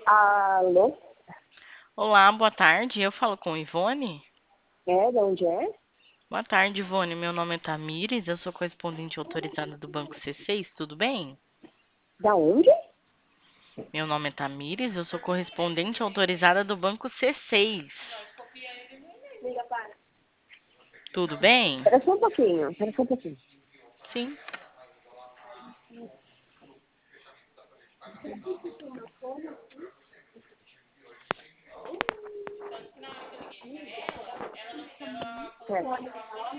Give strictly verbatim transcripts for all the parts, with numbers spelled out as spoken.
Alô? Olá, boa tarde. Eu falo com Ivone. É, de onde é? Boa tarde, Ivone. Meu nome é Tamires, eu sou correspondente autorizada do Banco C seis, tudo bem? Da onde? Meu nome é Tamires, eu sou correspondente autorizada do Banco C seis. Tudo bem? Espera só um pouquinho, espera só um pouquinho. Sim. É.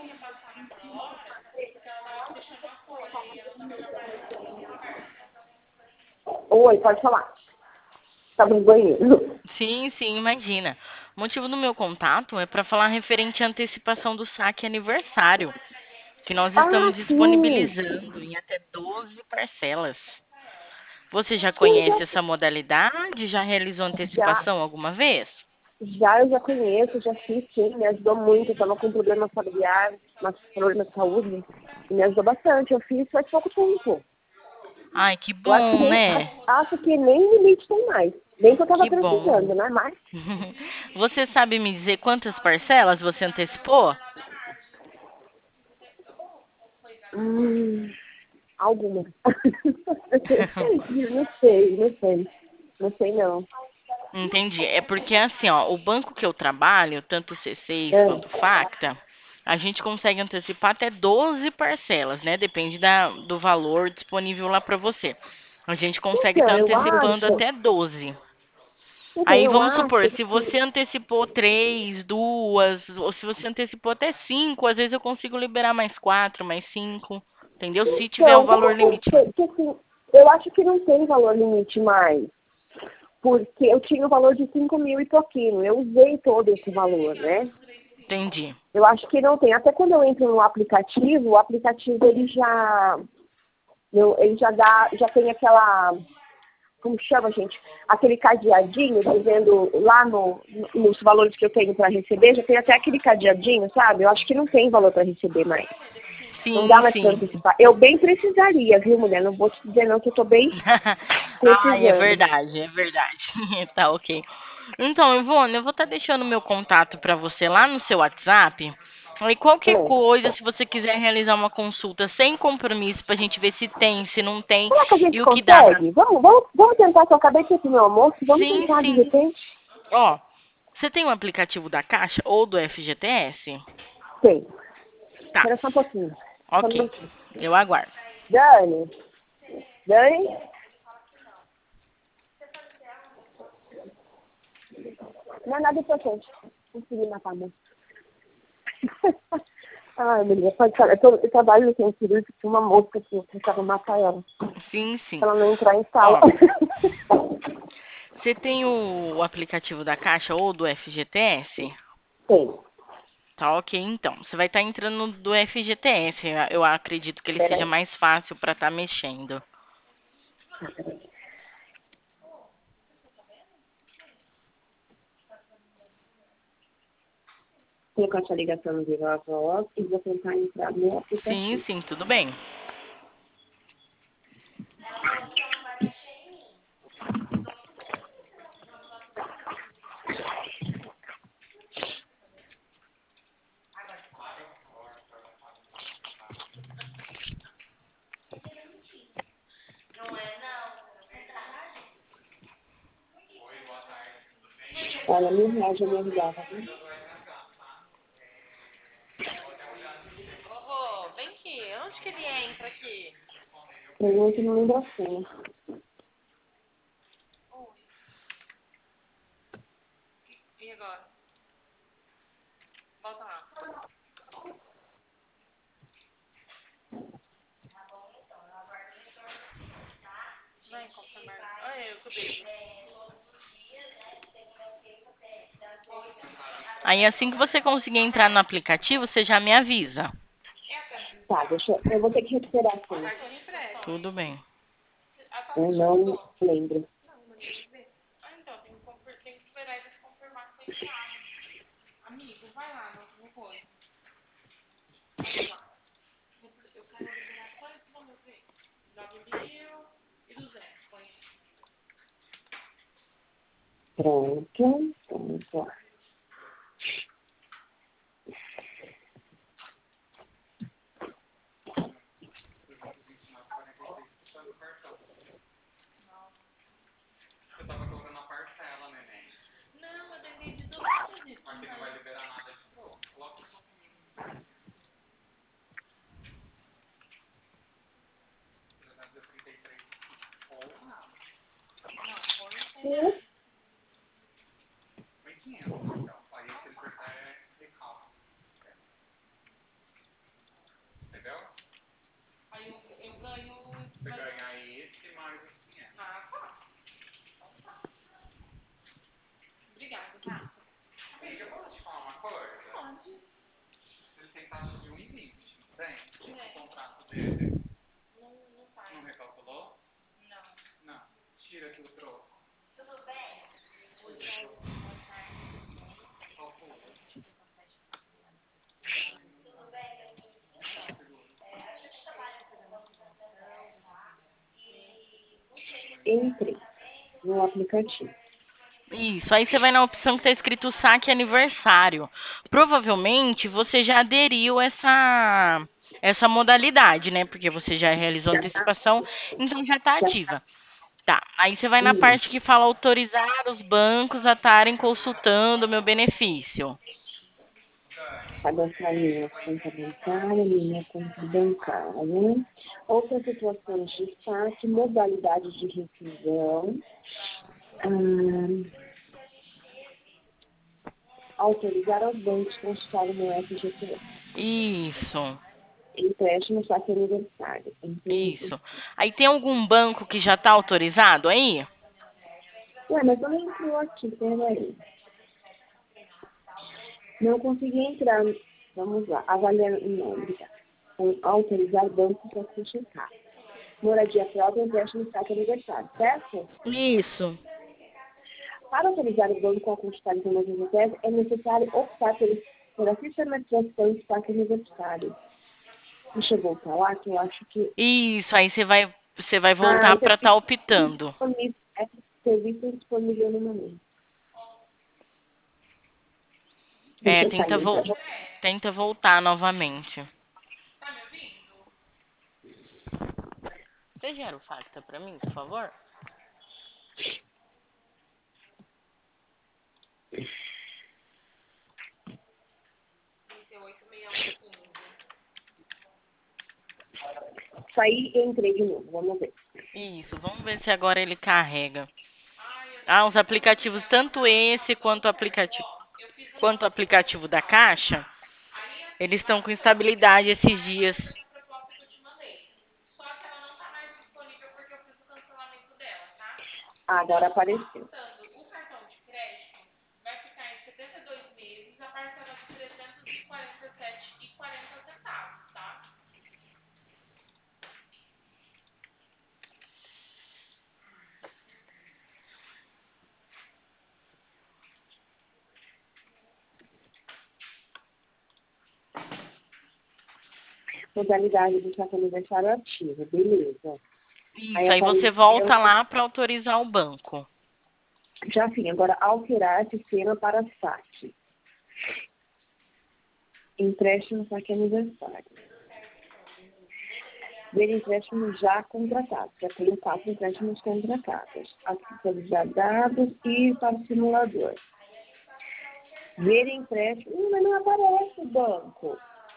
Oi, pode falar. Estava no banheiro. Sim, sim, imagina. O motivo do meu contato é para falar referente à antecipação do saque aniversário, que nós Ah, estamos sim. disponibilizando em até doze parcelas. Você já Sim, conhece já, essa modalidade? Já realizou já, antecipação alguma vez? já eu já conheço, já fiz, sim, me ajudou muito. Eu estava com problema familiar, mas problema de saúde, e me ajudou bastante. Eu fiz faz pouco tempo. Ai, que Eu acho que bom, nem, né? acho, acho que nem limite tem mais. Bem que eu estava Que bom. precisando, né? Mas, Você sabe me dizer quantas parcelas você antecipou? hum, alguma. Não sei, não sei. Não sei, não. Entendi. É porque assim, ó, o banco que eu trabalho, tanto o C seis É. quanto o Facta, a gente consegue antecipar até doze parcelas, né? Depende da, do valor disponível lá para você. A gente consegue estar Então, eu antecipando acho, até doze. então, Aí eu vamos supor, acho se que, você antecipou três, duas, ou se você antecipou até cinco, às vezes eu consigo liberar mais quatro, mais cinco, entendeu? Se tiver o então, valor como que, limite. que, que, assim, eu acho que não tem valor limite mais, porque eu tinha o valor de cinco mil e pouquinho, eu usei todo esse valor, né? Entendi. Eu acho que não tem. Até quando eu entro no aplicativo, o aplicativo ele já, eu, ele já dá, já tem aquela, como chama, gente? Aquele cadeadinho dizendo lá no, nos valores que eu tenho para receber, já tem até aquele cadeadinho, sabe? Eu acho que não tem valor para receber mais. Não dá Sim, mais para sim. antecipar. Eu bem precisaria, viu, mulher? Não vou te dizer não que eu tô bem Ai, é precisando. verdade, é verdade. Tá ok. Então, Ivone, eu vou estar deixando meu contato para você lá no seu WhatsApp. E qualquer Hum. coisa, se você quiser realizar uma consulta sem compromisso, pra gente ver se tem, se não tem, Será que a gente e o que dá pra. consegue? Vamos, vamos, vamos tentar, que eu acabei de ter meu almoço, vamos Sim, tentar de sim. repente? Ó, você tem o aplicativo da Caixa ou do F G T S? Tem. Tá, Espera só um pouquinho. Só um ok. minutinho. Eu aguardo. Dani, Dani, não é nada importante. Consegui matar a moça. Ai, menina, pode falar. Eu, tô, eu trabalho no centro cirúrgico, tinha uma mosca aqui, eu precisava matar ela. Sim, Pra sim. ela não entrar em sala. Ó, você tem o, o aplicativo da Caixa ou do F G T S? Tem. Tá ok, então. Você vai estar entrando no do F G T S. Eu acredito que ele Espera seja aí. mais fácil para estar mexendo. Vou colocar essa ligação no vivo a voz e vou tentar entrar no Sim, aplicativo. sim, tudo bem. Olha, mil reais já me ajudava, viu? Vovô, vem aqui. Onde que ele entra aqui? Pergunta não lembra a senha. E agora? Volta lá. Vem confirmar. Olha eu, que Aí assim que você conseguir entrar no aplicativo, você já me avisa. Tá, deixa eu... Eu vou ter que recuperar a senha. Tudo bem. Eu não lembro. Pronto. Vamos lá. Eu tava colocando a parcela, neném. Não, eu tentei dezoito disso. Mas você não vai liberar nada de novo. Coloca só trezentos e trinta e três ou nada. E Foi quinhentos, então. Aí se ele apertar é recalque. Entendeu? Aí eu, eu ganho. Você ganha esse mais os quinhentos. Ah, tá. Obrigada, tá? Amiga, eu posso te falar uma coisa? Pode. Ele tem taxa de um e vinte, não tem? É. O contrato dele. Não, não faz. Não recalculou? Não. Não. Tira aqui o troco. Tudo bem? Oi, Paulo. Boa tarde. Calcula. Tudo bem? É, a gente trabalha com documentação, tá? E não sei se entrei no aplicativo. Isso, aí você vai na opção que está escrito saque aniversário. Provavelmente você já aderiu essa essa modalidade, né? Porque você já realizou Já tá? antecipação, então já está Já tá. ativa. Tá, aí você vai na Isso. parte que fala autorizar os bancos a estarem consultando o meu benefício. Cadastrar minha conta bancária, minha conta bancária. Outras situações de saque, modalidade de rescisão. Hum, autorizar aos bancos consultarem meu F G T S. Isso, Empréstimo saque aniversário. Empréstimo. isso. Aí tem algum banco que já está autorizado aí? Ué, mas não entrou aqui, peraí. Não consegui entrar. Vamos lá. Avaliar o nome. Tá? Com autorizar banco para se checar. Moradia própria, empréstimo saque aniversário, certo? Isso. Para autorizar o banco a consultar informações do F G T S, é necessário optar pelo, pela sistematização de saque aniversário. Deixa eu voltar lá, que eu acho que... Isso, aí você vai você vai Ah, voltar esse para aqui estar é optando. disponível, é serviço disponível no momento. É, Deixa eu tenta sair, então. vol tenta voltar novamente. Você gera o Facta para mim, por favor? Saí e entrei de novo, vamos ver. Isso, vamos ver se agora ele carrega. Ah, os aplicativos, tanto esse quanto o aplicativo, quanto o aplicativo da Caixa, eles estão com instabilidade esses dias. Ah, agora apareceu. Modalidade do saque aniversário ativa, beleza. Aí Isso, aí você apareceu, volta lá para autorizar o banco. já sim, agora alterar sistema para saque. Empréstimo saque aniversário. Ver empréstimo já contratado. Já tenho quatro empréstimos contratados. Atualizar dados e para o simulador. Ver empréstimo. Hum, mas não aparece o banco.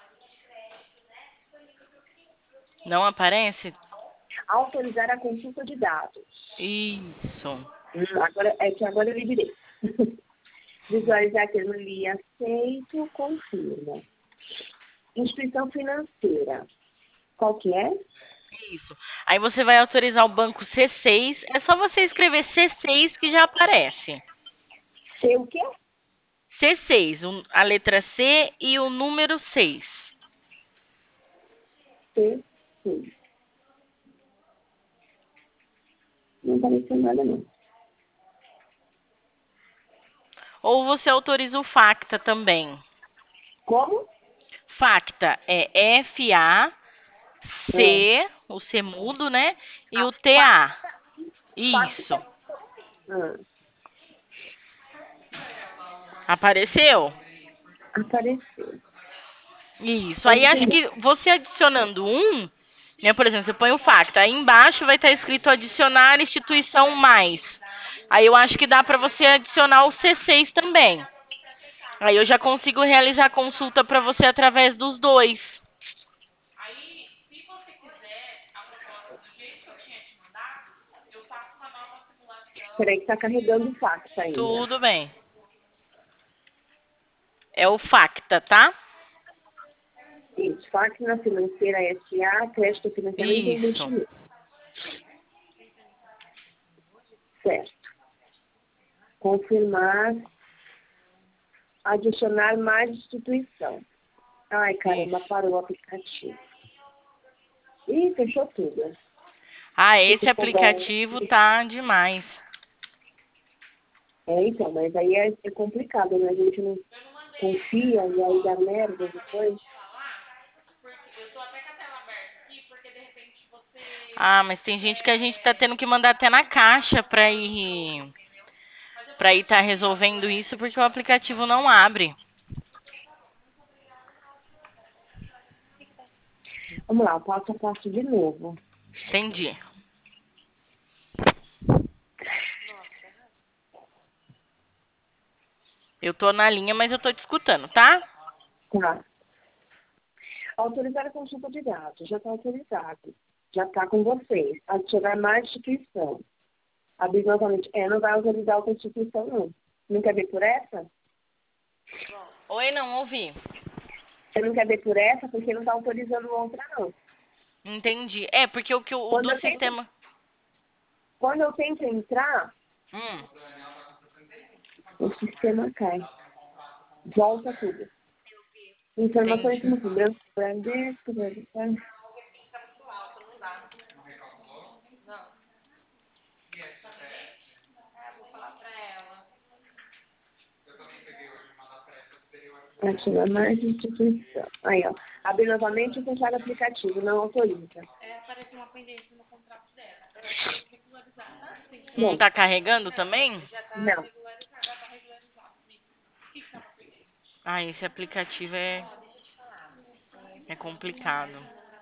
Não aparece? Autorizar a consulta de dados. Isso. Hum, agora, é que agora eu liberei. Visualizar termo ali, aceito, confirma. Instituição financeira. Qual que é? Isso. Aí você vai autorizar o banco C seis. É só você escrever C seis que já aparece. C o quê? C seis, um- a letra C e o número seis. C, sim. Não apareceu nada não. Ou você autoriza o Facta também. Como? Facta é Ah, F-A-C, o C mudo, né? E o T-A. Isso. ah. Apareceu? Apareceu. Isso. Aí acho que você adicionando um, né? Por exemplo, você põe o facta. Aí embaixo vai estar escrito adicionar instituição mais. Aí eu acho que dá para você adicionar o C seis também. Aí eu já consigo realizar a consulta para você através dos dois. Aí, se você quiser a proposta do jeito que eu tinha te mandado, eu faço uma nova simulação. Peraí que tá carregando o fax ainda. Tudo bem. É o facta, tá? Isso, fax na financeira S A, crédito financiamento e Isso. investimento. Certo. Confirmar, adicionar mais instituição. Ai, caramba, Isso. parou o aplicativo. Ih, fechou tudo. Ah, esse Fica aplicativo bom. tá demais. É, então, mas aí é, é complicado, né? A gente não confia e aí dá merda depois. Eu tô até com a tela aberta aqui, porque de repente você... Ah, mas tem gente que a gente tá tendo que mandar até na caixa pra ir pra ir tá resolvendo isso porque o aplicativo não abre. Vamos lá, passo a passo de novo. Entendi. Eu tô na linha, mas eu tô te escutando, tá? Tá. Autorizar a consulta de dados. Já está autorizado. Já está com vocês. Adicionar mais instituição. Abrir novamente. É, não vai autorizar outra instituição, não. Não quer ver por essa? Oi, não ouvi. Você não quer ver por essa porque não está autorizando outra, não. Entendi. É, porque o que o, o Quando do eu tento, sistema... quando eu tento entrar, Hum, o sistema cai. Volta tudo. Informações entendi. como segurança, Bradesco, Bradesco. Ativa mais instituição. Aí, ó. Abrir novamente e fechar o aplicativo. Não autoriza. É, aparece uma pendência no contrato dela. Não tá carregando também? Não. Ah, esse aplicativo é é complicado.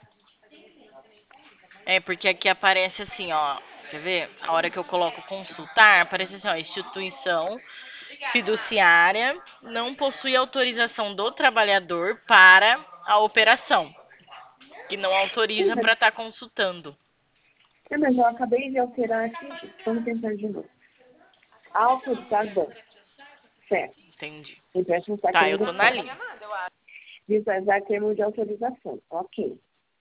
É, porque aqui aparece assim, ó. Quer ver? A hora que eu coloco consultar, aparece assim, ó, instituição fiduciária não possui autorização do trabalhador para a operação. Que não autoriza para estar consultando. É, mas eu acabei de alterar aqui. Vamos tentar de novo. Autorizar banco. Certo. Entendi. Empréstimo está Tá, eu tô na linha. visualizar termo de autorização. Ok.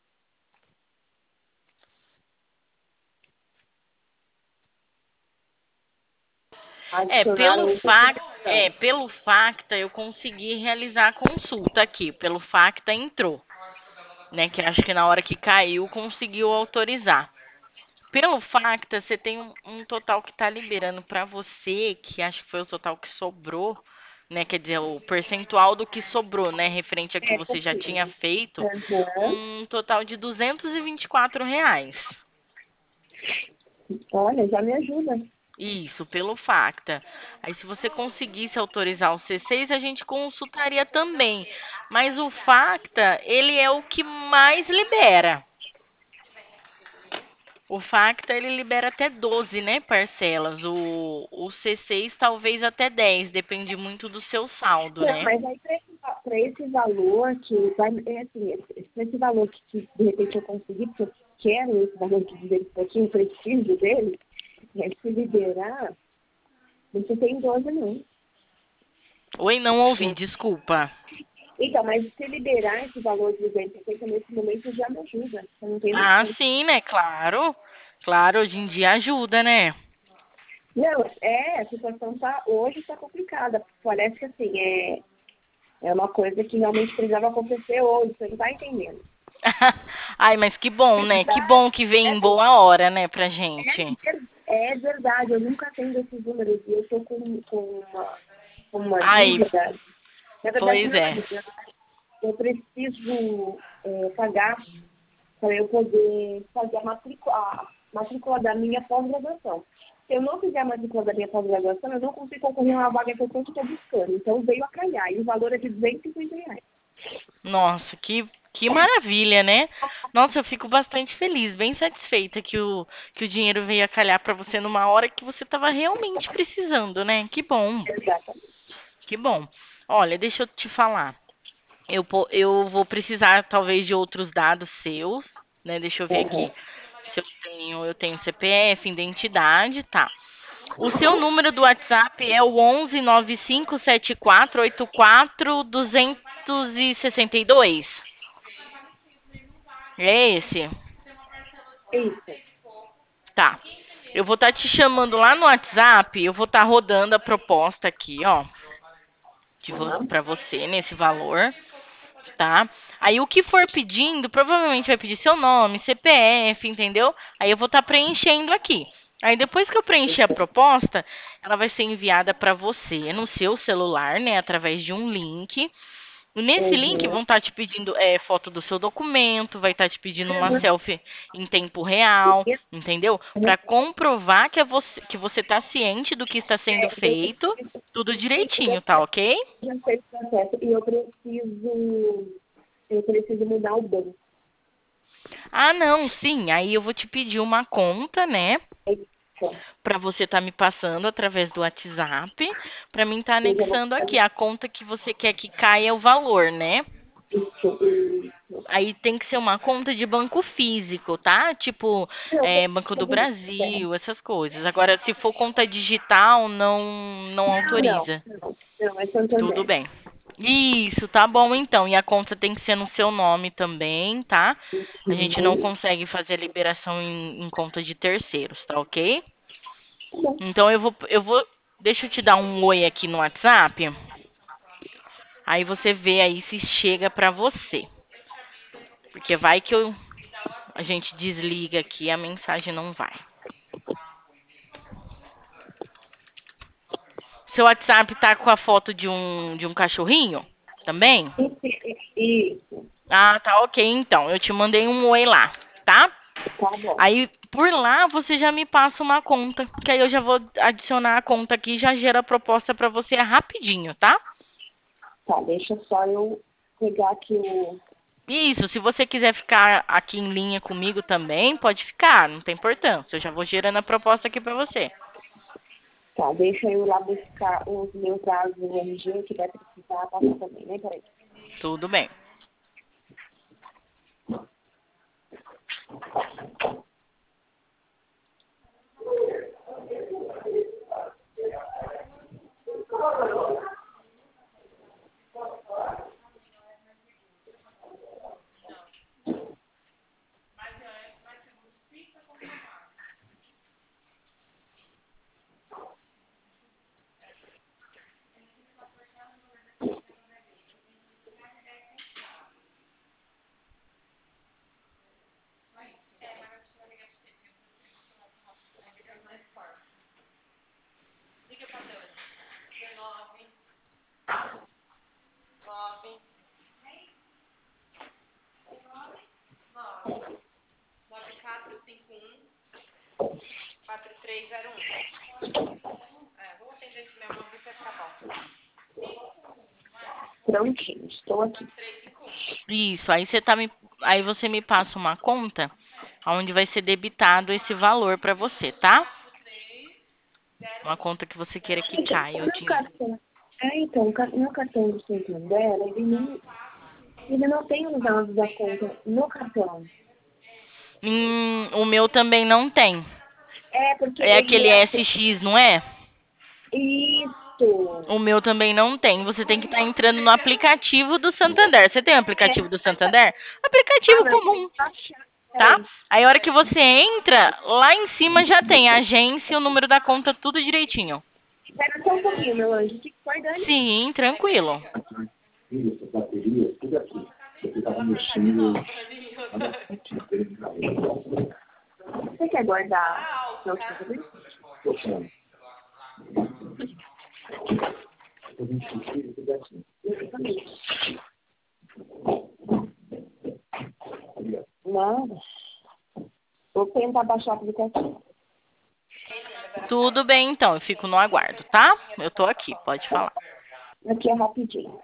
É, Adicionar pelo outra facta, instituição. é, pelo facta eu consegui realizar a consulta aqui. Pelo facta entrou, né? Que acho que na hora que caiu conseguiu autorizar. Pelo facta, você tem um, um total que está liberando para você, que acho que foi o total que sobrou, né? Quer dizer, o percentual do que sobrou, né? Referente a que É, você já tinha porque. feito, Uhum. um total de duzentos e vinte e quatro reais. Olha, já me ajuda. Isso, pelo facta. Aí, se você conseguisse autorizar o C seis, a gente consultaria também. Mas o facta, ele é o que mais libera. O facta, ele libera até doze, né, parcelas. O, o C seis, talvez até dez. Depende muito do seu saldo, Não, né? mas aí para esse, pra esse valor que vai, é assim, esse, esse valor que, que de repente eu consegui, porque eu quero esse valor que de pouquinho preciso dele, é se liberar, você tem doze não. Oi, não ouvi, desculpa. Então, mas se liberar esse valor de duzentos e cinquenta nesse momento já me ajuda. Eu não tenho Ah, noção. sim, né? Claro. Claro, hoje em dia ajuda, né? Não, é, a situação tá, hoje está complicada. Parece que assim, é, é uma coisa que realmente precisava acontecer hoje, você não está entendendo. Ai, mas que bom, né? Que bom que vem em boa hora, né, pra gente. É, é verdade, eu nunca tenho esses números e eu estou com, com uma, com uma Ai, dívida. Na verdade, pois não é uma é. dívida. Eu preciso é, pagar para eu poder fazer a matrícula, a matrícula da minha pós-graduação. se eu não fizer a matrícula da minha pós-graduação, eu não consigo concorrer a uma vaga que eu tanto estou buscando. Então veio a calhar. E o valor é de duzentos e cinquenta reais. Nossa, que, que maravilha, né? Nossa, eu fico bastante feliz, bem satisfeita que o, que o dinheiro veio a calhar para você numa hora que você estava realmente precisando, né? Que bom, Exatamente. que bom. Olha, deixa eu te falar. Eu, po- eu vou precisar talvez de outros dados seus, né? Deixa eu ver aqui Uhum. se eu tenho, eu tenho C P F, identidade, tá. O seu número do WhatsApp é o onze nove cinco sete quatro oito quatro dois seis dois. É esse? Isso. Tá. Eu vou estar te chamando lá no WhatsApp, eu vou estar rodando a proposta aqui, ó, de vo Uhum. para você nesse valor, tá? Aí o que for pedindo, provavelmente vai pedir seu nome, C P F, entendeu? Aí eu vou estar preenchendo aqui. Aí depois que eu preencher a proposta, ela vai ser enviada para você no seu celular, né, através de um link. Nesse link Uhum. vão estar te pedindo é, foto do seu documento, vai estar te pedindo uma Uhum. selfie em tempo real, entendeu? Para comprovar que é você que você está ciente do que está sendo É, eu feito, preciso, tudo isso, direitinho, tá ok? já sei o processo. E eu preciso, eu preciso mudar o banco. Ah, não, sim. Aí eu vou te pedir uma conta, né? Isso. Para você estar me passando através do WhatsApp, para mim estar Eu já vou anexando aqui fazer a conta que você quer que caia o valor, né? isso. Isso. Aí tem que ser uma conta de banco físico, tá? Tipo, Não, é, Banco do Brasil, essas coisas. Agora, se for conta digital, não, não não, não, autoriza. não, não, é Tudo Santander. bem. Isso, tá bom então. E a conta tem que ser no seu nome também, tá? A gente não Uhum. consegue fazer liberação em, em conta de terceiros, tá ok? Tá bom. Então eu vou, eu vou, deixa eu te dar um oi aqui no WhatsApp. Aí você vê aí se chega pra você. Porque vai que eu, a gente desliga aqui e a mensagem não vai. Seu WhatsApp tá com a foto de um, de um cachorrinho também? Isso. Ah, tá ok então. Eu te mandei um oi lá, tá? Tá bom. Aí por lá você já me passa uma conta, que aí eu já vou adicionar a conta aqui e já gera a proposta pra você rapidinho, tá? Tá, deixa só eu pegar aqui o... Isso, se você quiser ficar aqui em linha comigo também, pode ficar, não tem importância. Eu já vou gerando a proposta aqui pra você. Tá, deixa eu ir lá buscar os meus dados do R G que vai precisar passar também, né? Peraí. Tudo bem. nove quatro cinco um quatro três zero um. É, vou atender esse meu nome e vai ficar bom. Prontinho, estou aqui. Isso, aí você tá me, aí você me passa uma conta onde vai ser debitado esse valor pra você, tá? Uma conta que você queira que Gente, caia o o meu dinheiro. cartão... É, então, o ca- meu cartão do Santander, ele não, ele não tem os dados da conta no cartão. Hum, o meu também não tem. É, porque É ele aquele é... S X, não é? Isso. O meu também não tem. Você tem que estar entrando no aplicativo do Santander. Você tem o aplicativo do Santander? Ah, Aplicativo não, tem comum, que baixar. tá? Peraí. Aí a hora que você entra, lá em cima já tem a agência, o número da conta, tudo direitinho. Espera só um pouquinho, meu anjo. O que foi, Dani? Sim, tranquilo. Isso, bateria, tudo aqui. Você tava mexendo. Você quer guardar meu computador? Poxa. A gente precisa tudo aqui. Não. Vou tentar baixar o aplicativo. Tudo bem, então. Eu fico no aguardo, tá? Eu tô aqui, pode falar. Aqui é rapidinho.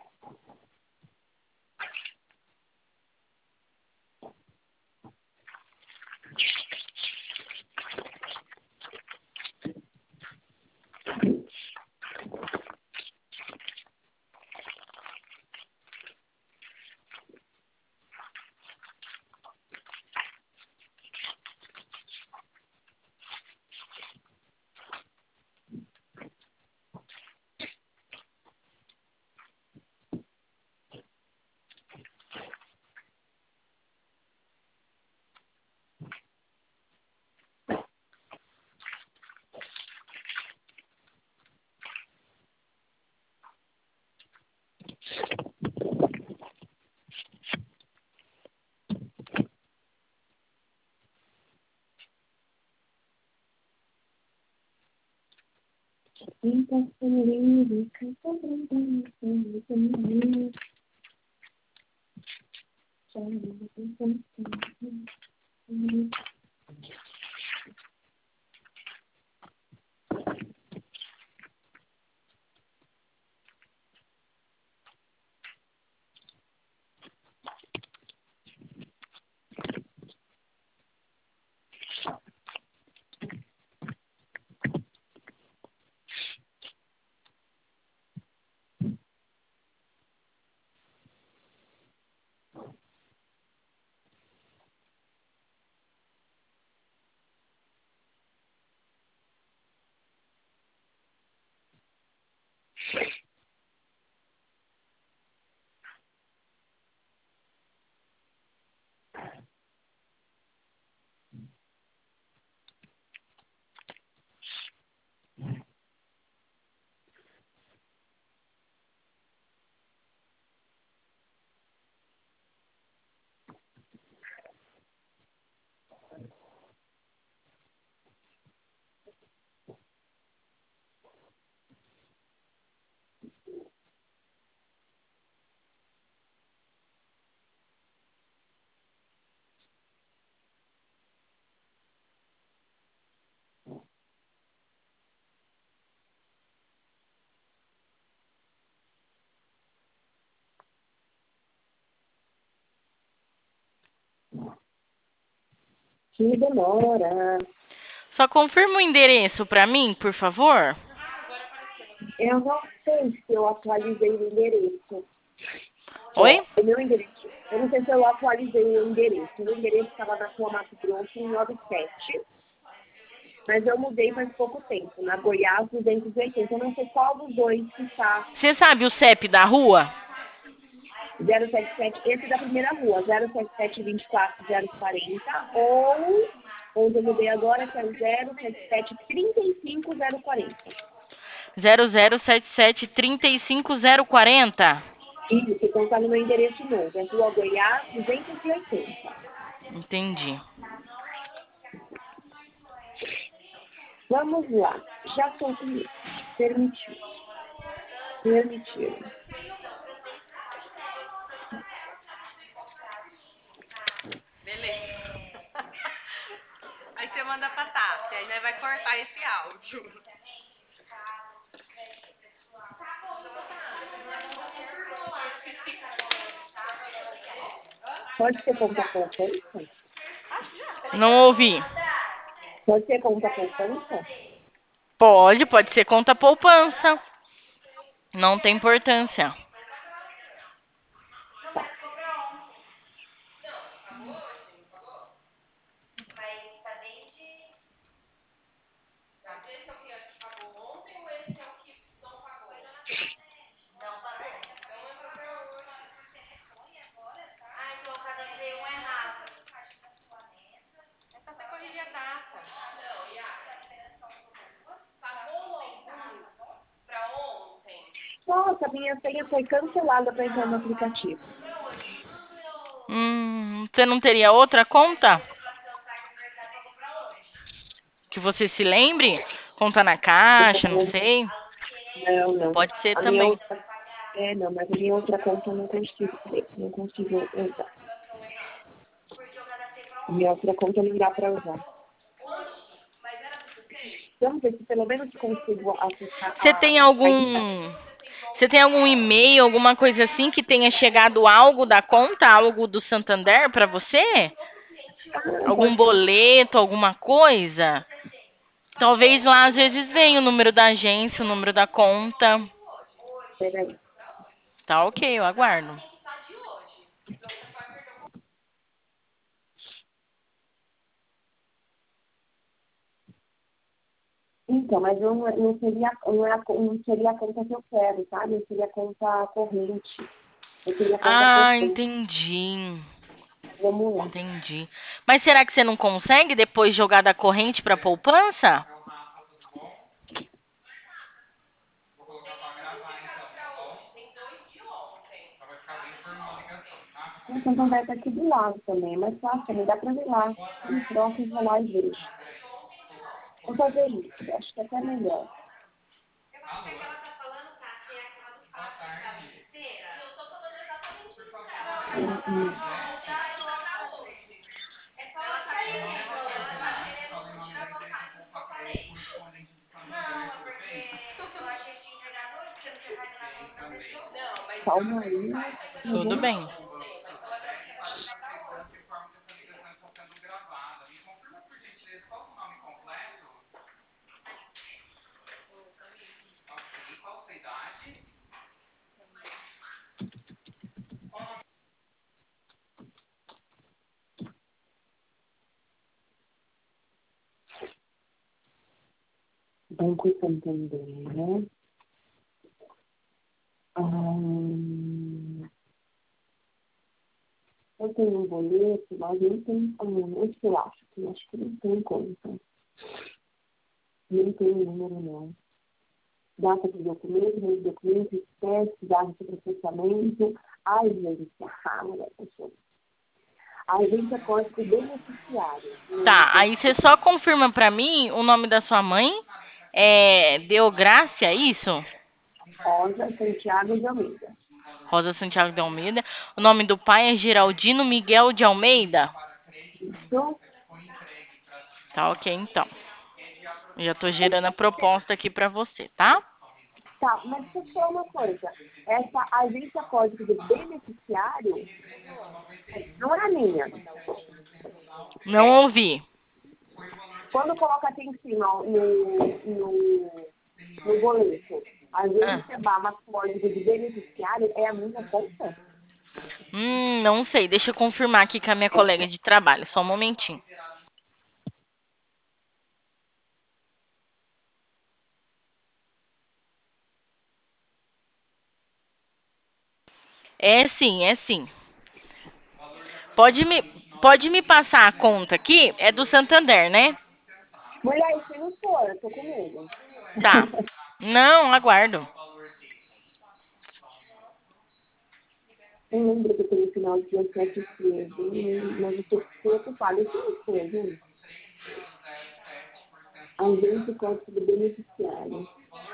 Que demora. Só confirma o endereço pra mim, por favor. Eu não sei se eu atualizei o endereço. Oi? Ó, o meu endereço. Eu não sei se eu atualizei o endereço. O meu endereço estava na Rua Mato Grosso, em nove sete. Mas eu mudei faz pouco tempo, na Goiás duzentos e oitenta. Eu não sei qual dos dois que está. Você sabe o C E P da rua? zero sete sete, esse da primeira rua, zero sete sete, vinte e quatro, zero quarenta, ou onde eu mudei agora, que é o zero sete sete, trinta e cinco, zero quarenta. zero zero sete sete, trinta e cinco, zero quarenta. Isso, então está no meu endereço novo, é Rua Goiás duzentos e oitenta. Entendi. Vamos lá, já concluí. Permitiu. Permitiu. Beleza. Aí você manda pra Tati, aí nós vai cortar esse áudio. Pode ser conta poupança? Não ouvi. Pode ser conta poupança? Pode, pode ser conta poupança. Não tem importância. Essa foi corrigir a data. Pagou algum pra ontem? Nossa, minha senha foi cancelada para entrar no aplicativo. Hum, você não teria outra conta? Que você se lembre? Conta na caixa, não sei. Não, não. Pode ser A minha também. outra... É, não, mas a minha outra conta eu não consigo ter, não consigo usar. A minha outra conta não dá para usar. Vamos ver se pelo menos consigo acessar Você a... tem a- algum. Você tem algum e-mail, alguma coisa assim que tenha chegado algo da conta, algo do Santander para você? Ah, Algum pode ser. boleto, alguma coisa? Talvez lá às vezes venha o número da agência, o número da conta. Peraí. Tá ok, eu aguardo. Então, mas não, não, seria, não, é a, não seria a conta que eu quero, sabe? Não seria a conta corrente. Eu queria a conta Ah, corrente. entendi. Vamos lá. Entendi. Mas será que você não consegue depois jogar da corrente para poupança? O Santander está aqui do lado também, é mais fácil, me dá para ver lá. Me troca e vou lá e vejo. Vou fazer isso, acho que é até melhor. Hum, hum. Calma aí. Tudo Uhum. bem. Banco Santander, né? Ah, eu tenho um boleto, mas não tem. Ah, onde que eu acho? Eu acho que não tem conta. Não tem número, não. Data de documento, número de documento, espécie, data de processamento. Ai, gente, ah, mulher, pessoa. A agência código beneficiário. Tá, aí você só confirma para mim o nome da sua mãe. É Deográcia, é isso? Rosa Santiago de Almeida. Rosa Santiago de Almeida. O nome do pai é Geraldino Miguel de Almeida. Isso. Tá ok, então. Já tô gerando a proposta aqui para você, tá? Tá, mas deixa eu te falar uma coisa. Essa agência código de beneficiário não é a minha. Não ouvi. Quando coloca aqui em cima ó, no, no, no boleto, Ah. agência barra código de beneficiário é a minha conta? Hum, não sei. Deixa eu confirmar aqui com a minha colega de trabalho. Só um momentinho. É sim, é sim. Pode me, pode me passar a conta aqui? É do Santander, né? Mulher, se não for, eu tô com medo. Tá. Não, aguardo. Eu lembro que eu tenho final de dia sete e treze, mas eu tô preocupada. Isso não foi, gente. Agência código de beneficiário.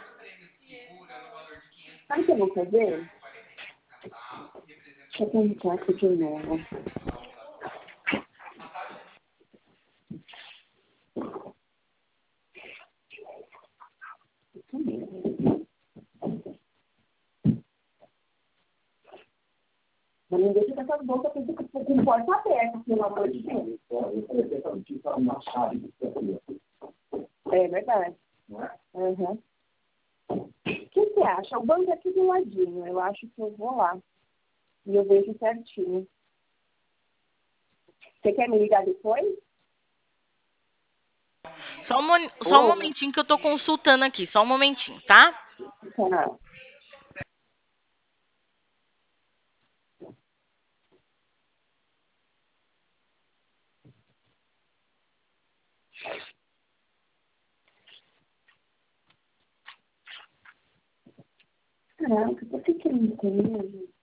Sabe o que eu vou fazer? Deixa eu tentar aqui de novo. Isso mesmo. Mas não deixa dessas bolsas que ficam com porta aberta, pelo amor de Deus. É verdade. Uhum. O que você acha? O banco é aqui do ladinho. Eu acho que eu vou lá. E eu vejo certinho. Você quer me ligar depois? Só um, mo- só um Ô, momentinho que eu tô consultando aqui. Só um momentinho, tá? tá. Caraca, por que que não tem, gente?